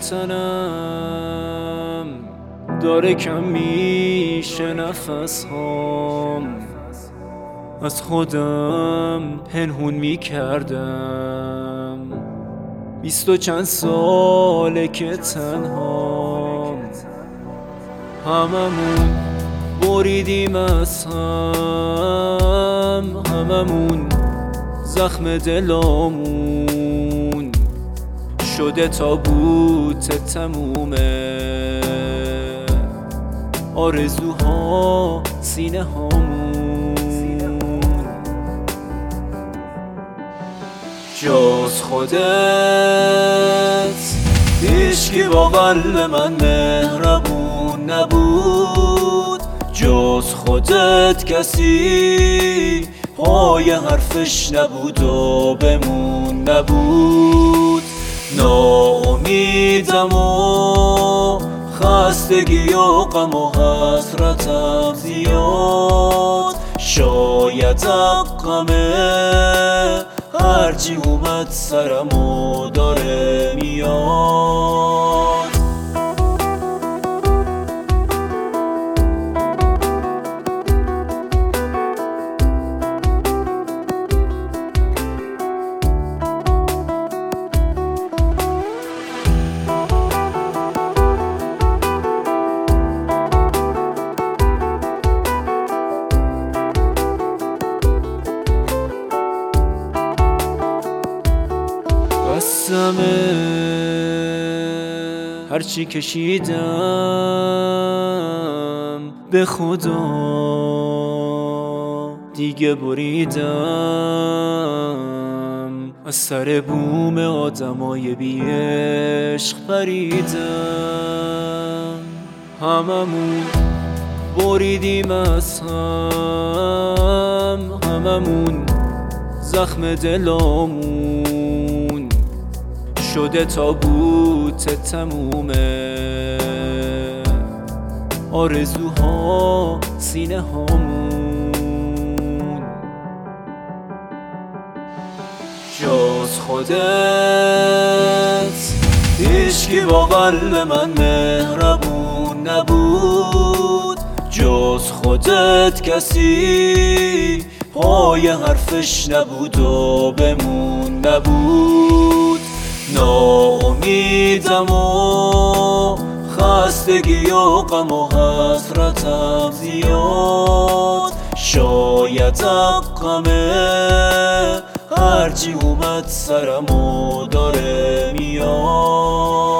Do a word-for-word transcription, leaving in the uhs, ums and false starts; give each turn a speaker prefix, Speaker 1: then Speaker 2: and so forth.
Speaker 1: تنم داره کم میشه نفس هام، از خودم پنهون میکردم. بیست و چند ساله که تنهام، هممون بریدیم از هم، هممون زخم دلامون شده تابوت تمومه. آرزوها سینه هامون جز خودت هیچکی با قلب من مهربون نبود، جز خودت کسی پای حرفش نبود و بمون نبود. ناامیدم و خستگی و غم و حسرتم زیاد، شاید حقمه هرچی اومد سرم و داره میاد. قسمه هرچی کشیدم به خدا دیگه بریدم، از سر بوم آدمای بی عشق پریدم. هممون بریدیم از هم، هممون زخم دلامون شده تابوت تمومه. آرزوها سینه هامون جز خودت هیچکی با قلب من مهربون نبود، جز خودت کسی پای حرفش نبود و بمون نبود. ناامیدم و خستگی و غم و حسرتم زیاد، شاید حقمه هرچی اومد سرم و داره میاد.